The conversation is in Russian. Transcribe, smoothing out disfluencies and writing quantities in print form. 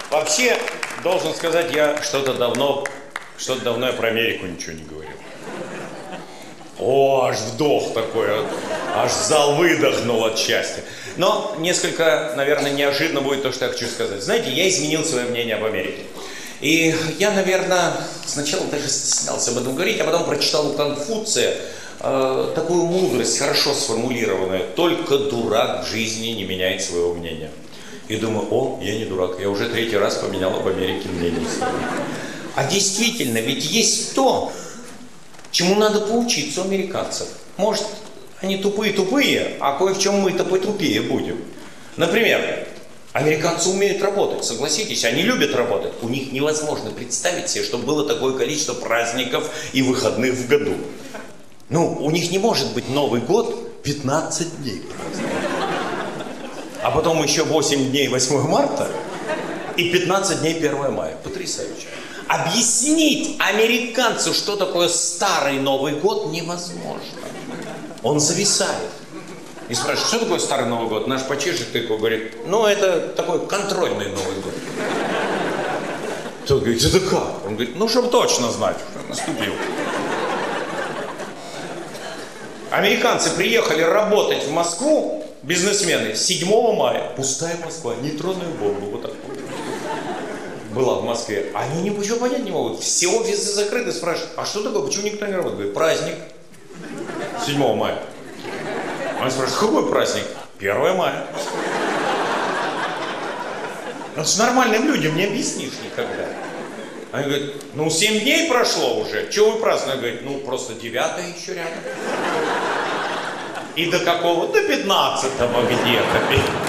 Вообще, должен сказать, я что-то давно я про Америку ничего не говорил. О, аж вдох такой, аж зал выдохнул от счастья. Но несколько, наверное, неожиданно будет то, что я хочу сказать. Знаете, я изменил свое мнение об Америке. И я, наверное, сначала даже стеснялся об этом говорить, а потом прочитал у Конфуция такую мудрость, хорошо сформулированную. Только дурак в жизни не меняет своего мнения. И думаю, о, я не дурак, я уже 3-й раз поменял об Америке мнение. А действительно, ведь есть то, чему надо поучиться у американцев. Может, они тупые-тупые, а кое в чем мы-то потупее будем. Например, американцы умеют работать, согласитесь, они любят работать. У них невозможно представить себе, чтобы было такое количество праздников и выходных в году. Ну, у них не может быть Новый год 15 дней праздника. А потом еще 8 дней 8 марта и 15 дней 1 мая. Потрясающе. Объяснить американцу, что такое старый Новый год, невозможно. Он зависает. И спрашивает, что такое старый Новый год? Наш почешет тыкву говорит, ну это такой контрольный Новый год. Тот говорит, это как? Он говорит, ну чтобы точно знать, что наступил. Американцы приехали работать в Москву, бизнесмены, 7 мая. Пустая Москва, нейтронная бомба, вот так вот. Была в Москве. Они ничего понять не могут. Все офисы закрыты, спрашивают, а что такое, почему никто не работает? Говорит, праздник. 7 мая. Они спрашивают, какой праздник? 1 мая. Ну, с нормальным людям не объяснишь никогда. Они говорят, ну 7 дней прошло уже, чего вы празднуете? Говорит, ну просто 9-е еще рядом. И до какого? До 15-го где-то.